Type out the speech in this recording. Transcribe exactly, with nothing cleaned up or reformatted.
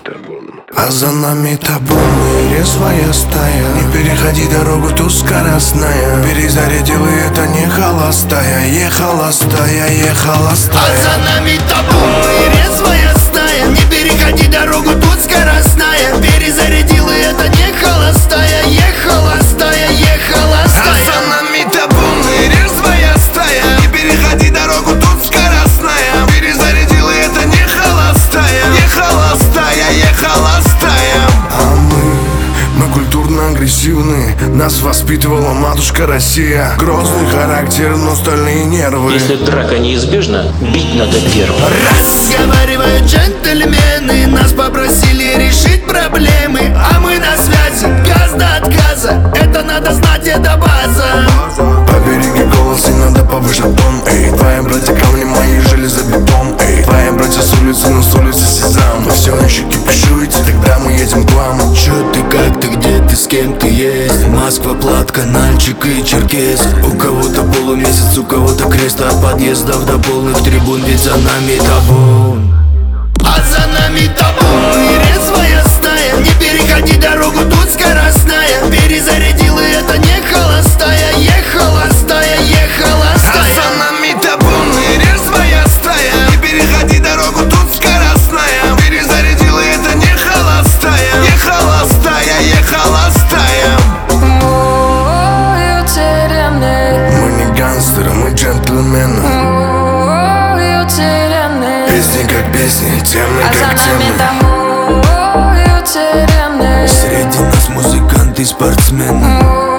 табун. А за нами табун и резвая стая. Не переходи дорогу, тут скоростная. Перезарядил, и это не холостая. Е холостая, е холостая. А за нами табун и резвая стая. Не переходи дорогу, тут скоростная. Перезарядил, и это не холостая. Е холостая, е холостая. А за нами табун и резвая стая. Не переходи дорогу, тут скоростная. Перезарядил, и это не холостая. Не холостая, е холостая. А мы, мы культурно-агрессивны. Нас воспитывала матушка Россия. Грозный характер, но стальные нервы. Если драка неизбежна, бить надо первым. Разговаривают джентльмены. Нас попросили решить проблемы. А мы на связи, газ до отказа. Это надо знать, это база. Побереги голос, и надо повышать тон. Эй, твои братья камни, мои железобетон. Эй, твои братья с улицы, но с улицы сезам. Вы все еще кипишуете, тогда мы едем к вам. Чё ты, как ты, где ты, с кем ты есть? Москва, Платка, Нальчик и Черкес. У кого-то полумесяц, у кого-то крест. От подъездов до полных трибун, ведь за нами табун. А за нами табун и резвая стая. Не переходи дорогу, тут скоростная. Перезарядил, и это не холостая. Е холостая, е холостая. А за нами табун и резвая стая. Не переходи дорогу, тут скоростная. Перезарядил, и это не холостая. Не холостая, е холостая. Мы не гангстеры, мы джентльмены. Песни как песни, темы как темы. Среди нас музыканты и спортсмены.